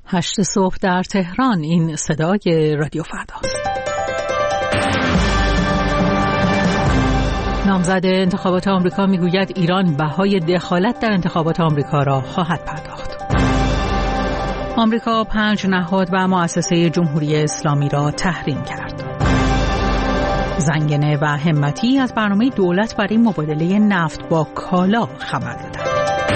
8 صبح در تهران. این صدای رادیو فرداست. نامزد انتخابات آمریکا میگوید ایران بهای دخالت در انتخابات آمریکا را خواهد پرداخت. آمریکا 5 نهاد و مؤسسه جمهوری اسلامی را تحریم کرد. زنگنه و همتی از برنامه دولت برای مبادله نفت با کالا خبر دادند.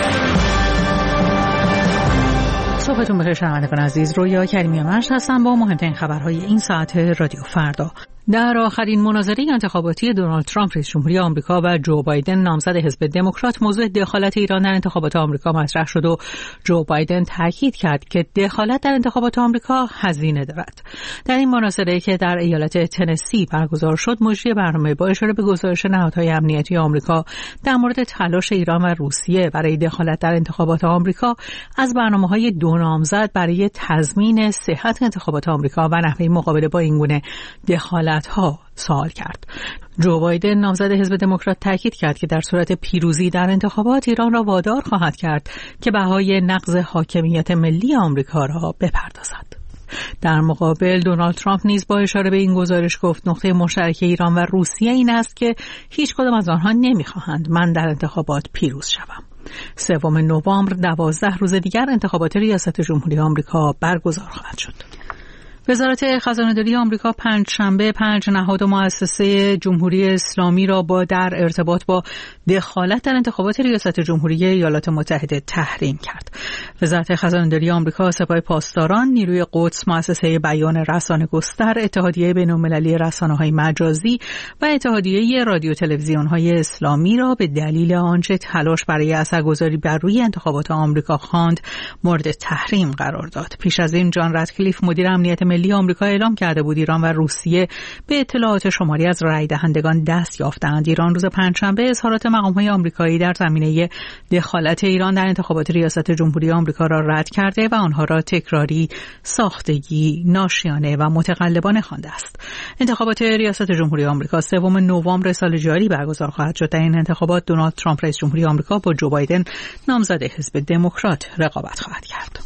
صبحتون بخیر شنوندگان عزیز، رویا کریمی مشت هستم با مهمترین خبرهای این ساعت رادیو فردا. در آخرین مناظره انتخاباتی دونالد ترامپ رئیس جمهوری آمریکا و جو بایدن نامزد حزب دموکرات موضوع دخالت ایران در انتخابات آمریکا مطرح شد و جو بایدن تاکید کرد که دخالت در انتخابات آمریکا هزینه دارد. در این مناظره که در ایالت تنسی برگزار شد، مجری برنامه با اشاره به گزارش نهادهای امنیتی آمریکا در مورد تلاش ایران و روسیه برای دخالت در انتخابات آمریکا از برنامه‌های دو نامزد برای تضمین صحت انتخابات آمریکا و نحوه مقابله با این گونه دخالت ها سوال کرد. جو بایدن نامزد حزب دموکرات تاکید کرد که در صورت پیروزی در انتخابات ایران را وادار خواهد کرد که بهای نقض حاکمیت ملی آمریکا را بپردازد. در مقابل دونالد ترامپ نیز با اشاره به این گزارش گفت نقطه مشترک ایران و روسیه این است که هیچ کدام از آنها نمی‌خواهند من در انتخابات پیروز شوم. 3 نوامبر 12 روز دیگر انتخابات ریاست جمهوری آمریکا برگزار خواهد شد. وزارت خزانه‌داری آمریکا پنجشنبه 5 نهاد و مؤسسه جمهوری اسلامی را در ارتباط با دخالت در انتخابات ریاست جمهوری ایالات متحده تحریم کرد. وزارت خزانه‌داری آمریکا سپاه پاسداران، نیروی قدس، مؤسسه بیان رسانه‌گستر، اتحادیه بین‌المللی رسانه‌های مجازی و اتحادیه رادیو تلویزیون‌های اسلامی را به دلیل آنچه تلاش برای اثرگذاری بر روی انتخابات آمریکا خواند مورد تحریم قرار داد. پیش از این جان رتکلیف مدیر امنیت ملی آمریکا اعلام کرده بود ایران و روسیه به اطلاعات شماری از رای دهندگان دست یافتند. ایران روز پنجشنبه اظهارات مقام‌های آمریکایی در زمینه دخالت ایران در انتخابات ریاست جمهوری آمریکا را رد کرده و آنها را تکراری، ساختگی، ناشیانه و متقلبانه خوانده است. انتخابات ریاست جمهوری آمریکا 3 نوامبر سال جاری برگزار خواهد شد. در این انتخابات دونالد ترامپ رئیس جمهوری آمریکا با جو بایدن نامزد حزب دموکرات رقابت خواهد کرد.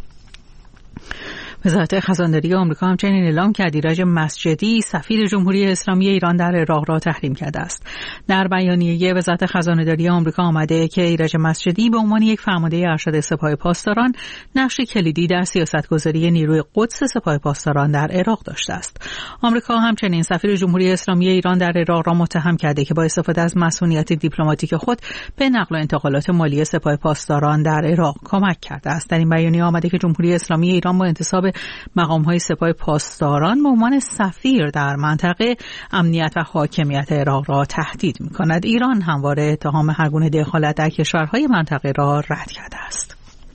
وزارت خزانه‌داری آمریکا همچنین اعلام کرد ایرج مسجدی سفیر جمهوری اسلامی ایران در عراق را تحریم کرده است. در بیانیه وزارت خزانه‌داری آمریکا آمده که ایرج مسجدی به عنوان یک فرمانده ارشد سپاه پاسداران نقش کلیدی در سیاستگذاری نیروی قدس سپاه پاسداران در عراق داشته است. آمریکا همچنین سفیر جمهوری اسلامی ایران در عراق را متهم کرده که با استفاده از مسئولیت دیپلماتیک خود به نقل و انتقالات مالی سپاه پاسداران در عراق کمک کرده است. در این بیانیه آمده که جمهوری اسلامی ایران با انتصاب مقام‌های سپاه پاسداران به عنوان سفیر در منطقه امنیت و حاکمیت عراق را تهدید می‌کند. ایران همواره اتهام هر گونه دخالت در کشورهای منطقه را رد کرده است.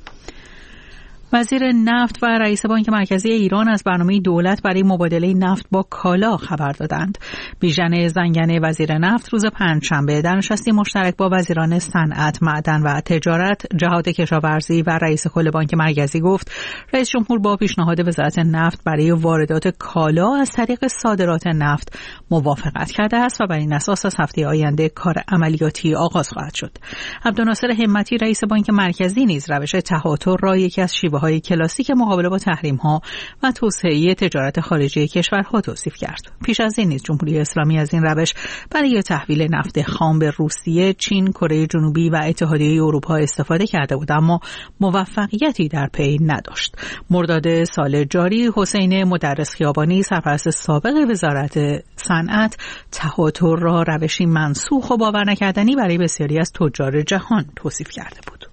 وزیر نفت و رئیس بانک مرکزی ایران از برنامه دولت برای مبادله نفت با کالا خبر دادند. بیژن زنگنه وزیر نفت روز پنجشنبه در نشستی مشترک با وزیران صنعت، معدن و تجارت، جهاد کشاورزی و رئیس کل بانک مرکزی گفت رئیس جمهور با پیشنهاد وزارت نفت برای واردات کالا از طریق صادرات نفت موافقت کرده است و بر این اساس از هفته آینده کار عملیاتی آغاز خواهد شد. عبدالناصر همتی رئیس بانک مرکزی نیز روش تهاتر را یکی از شیوه‌های کلاسیک مقابله با تحریم‌ها و توسعه تجارت خارجی کشورها توصیف کرد. پیش از این نیز جمهوری اسلامی از این روش برای تحویل نفت خام به روسیه، چین، کره جنوبی و اتحادیه اروپا استفاده کرده بود اما موفقیتی در پی نداشت. مرداد سال جاری حسین مدرس خیابانی سرپرست سابق وزارت صنعت تهاتر را روشی منسوخ و باور نکردنی برای بسیاری از تجار جهان توصیف کرده بود.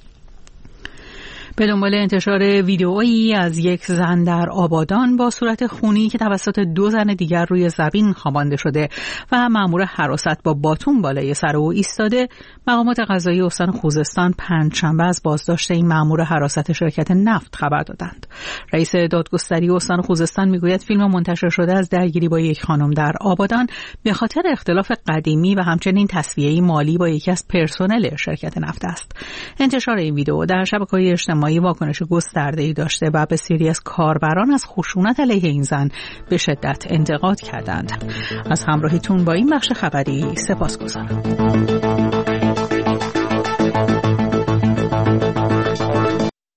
به دنبال انتشار ویدئویی از یک زن در آبادان با صورت خونی که توسط 2 زن دیگر روی زمین خوابانده شده و مأمور حراست با باتون بالای سر او ایستاده، مقامات قضایی استان خوزستان پنجشنبه از بازداشت این مأمور حراست شرکت نفت خبر دادند. رئیس دادگستری استان خوزستان میگوید فیلم منتشر شده از درگیری با یک خانم در آبادان به خاطر اختلاف قدیمی و همچنین تسویه مالی با یکی از پرسنل شرکت نفت است. انتشار این ویدئو در شبکه‌های اجتماعی واکنش گسترده‌ای داشته و بسیاری از کاربران از خشونت علیه این زن به شدت انتقاد کردند. از همراهیتون با این بخش خبری سپاسگزارم.